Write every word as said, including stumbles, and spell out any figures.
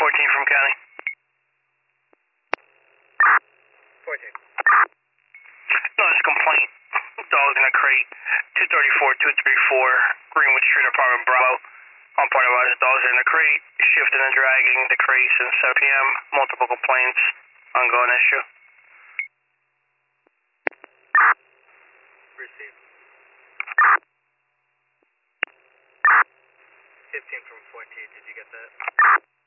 fourteen from county. fourteen. Notice complaint. Dogs in a crate. two thirty-four, two thirty-four, Greenwood Street, apartment Bravo. On point of advice, dogs in the crate, shifting and dragging the crate since seven p m Multiple complaints. Ongoing issue. Received. fifteen from fourteen, did you get that?